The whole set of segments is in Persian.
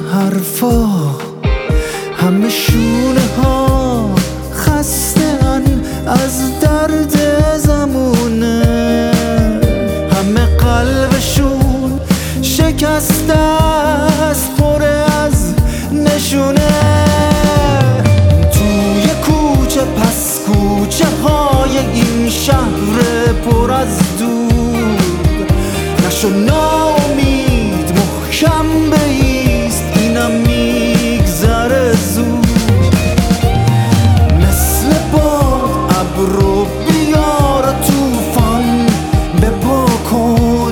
حرفا همه شونه ها خسته‌ان از درد زمونه، همه قلبشون شکسته است پر از نشونه. توی کوچه پس کوچه های این شهر پر از دود، نشو ناامید محکم بایست اینم میگذره زود. مثل باد ابرو بیار طوفان بپا کن،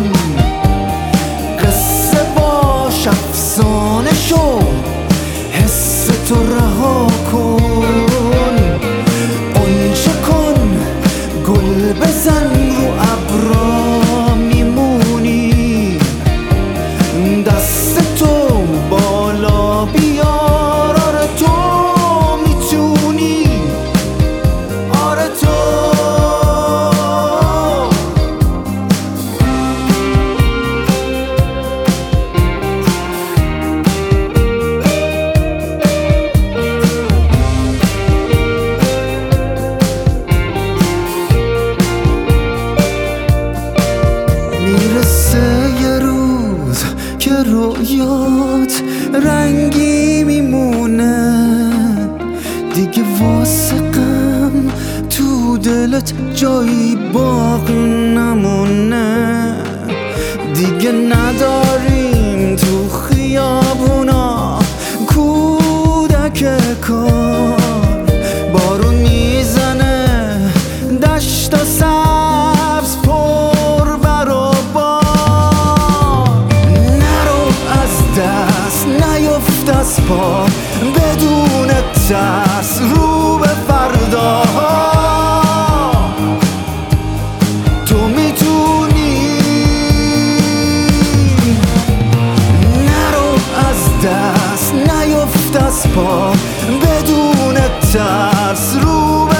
قصه باش افسانه شو حس تو رها کن. قنچه کن گل بزن رو ابرا میمونی، دست تو بالا بیار آره تو میتونی، آره تو. میرسه یه روز که رویات رنگی میمونه، دیگه واسه غم تو دلت جایی باقی نمونه. دیگه نداریم تو خیابونا کودک کار، بارون میزنه دشت و سبز پر بر و بار. نرو از دست نیفت از پا بدون ترس رو به فردا، تو میتونی. نرو از دست نیفت از پا بدون ترس رو به